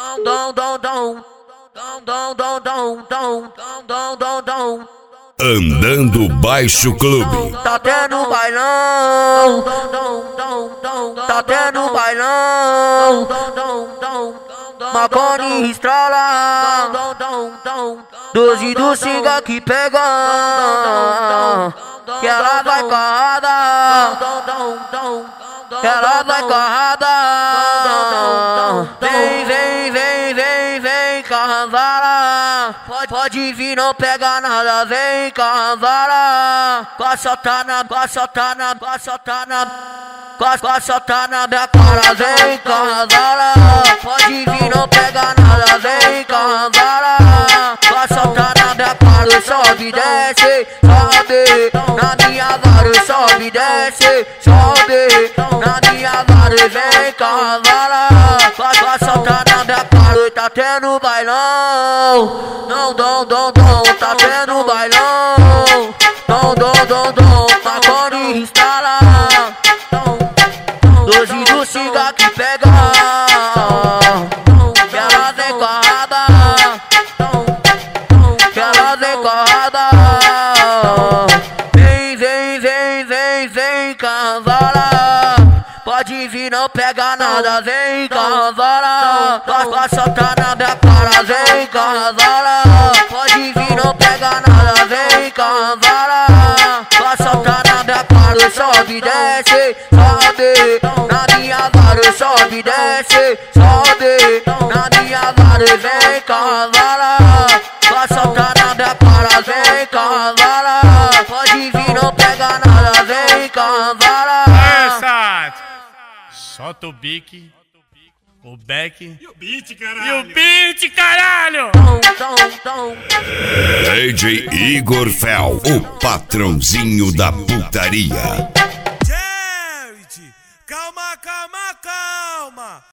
Andando Baixo Clube. Tá tendo bailão, tá tendo bailão, Marconi estrala, 12 do Singa que pega, que ela vai carrada, que ela vai carrada. Vem, vem, vem, vem, vem, cavala. Pode vir, não pega nada, vem, cavala. Passa tá na minha cara, vem, cavala. Pode vir, não pega nada, vem, cavala. Passa tá na minha cara, sobe, desce, sobe. Na minha vara, sobe, desce, sobe. Na minha vara, vem, cavala. Passa tá na minha cara, tá tendo bailão. Não, tá tendo bailão. Não, Marconi instala. 12 do Singa que pega, que ela vem carrada, que ela vem carrada. Vem, vem, vem, vem, vem, cavala. Pode vir, não pega nada, vem, cavala. Passa tá na minha cara, vem, cavala. Pode vir, não pega nada, vem, cavala. Passa tá na minha cara, sobe, desce, sobe. Na minha vara, sobe, desce, sobe. Na minha vara, vem, cavala. Passa tá na minha cara, vem, cavala. Pode vir, não pega nada, vem, cavala. Solta o bique, o back e o beat, caralho. E o beat, caralho! DJ Igor Fel, o patrãozinho da putaria. Charity, calma, calma, calma.